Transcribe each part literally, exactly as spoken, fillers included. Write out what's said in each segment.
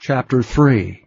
Chapter three.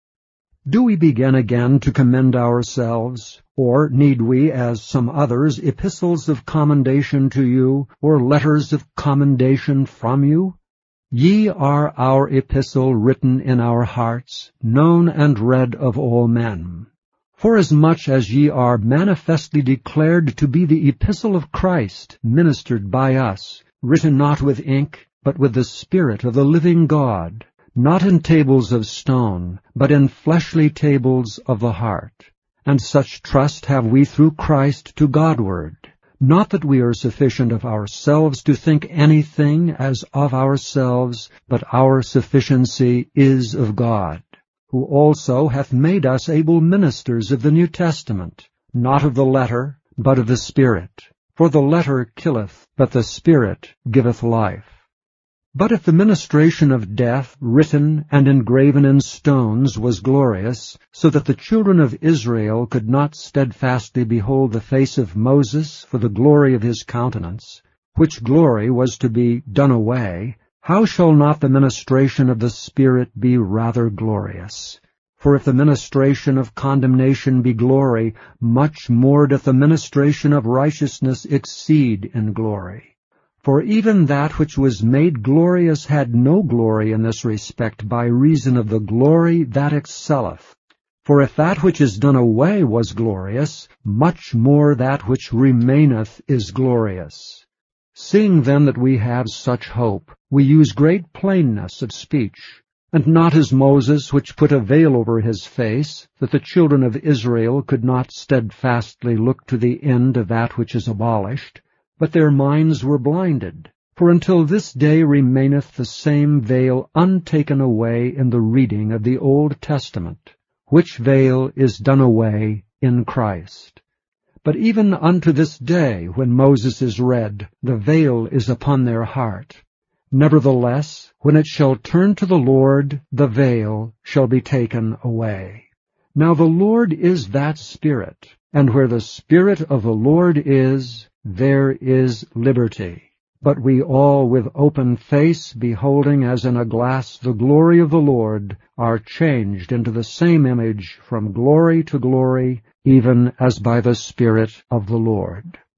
Do we begin again to commend ourselves, or need we, as some others, epistles of commendation to you, or letters of commendation from you? Ye are our epistle written in our hearts, known and read of all men. Forasmuch as ye are manifestly declared to be the epistle of Christ, ministered by us, written not with ink, but with the Spirit of the living God, not in tables of stone, but in fleshly tables of the heart. And such trust have we through Christ to Godward. Not that we are sufficient of ourselves to think anything as of ourselves, but our sufficiency is of God, who also hath made us able ministers of the New Testament, not of the letter, but of the Spirit. For the letter killeth, but the Spirit giveth life. But if the ministration of death, written and engraven in stones, was glorious, so that the children of Israel could not steadfastly behold the face of Moses for the glory of his countenance, which glory was to be done away, how shall not the ministration of the Spirit be rather glorious? For if the ministration of condemnation be glory, much more doth the ministration of righteousness exceed in glory. For even that which was made glorious had no glory in this respect by reason of the glory that excelleth. For if that which is done away was glorious, much more that which remaineth is glorious. Seeing then that we have such hope, we use great plainness of speech, and not as Moses, which put a veil over his face, that the children of Israel could not steadfastly look to the end of that which is abolished, but their minds were blinded. For until this day remaineth the same veil untaken away in the reading of the Old Testament, which veil is done away in Christ. But even unto this day, when Moses is read, the veil is upon their heart. Nevertheless, when it shall turn to the Lord, the veil shall be taken away. Now the Lord is that Spirit, and where the Spirit of the Lord is, there is liberty. But we all with open face, beholding as in a glass the glory of the Lord, are changed into the same image from glory to glory, even as by the Spirit of the Lord.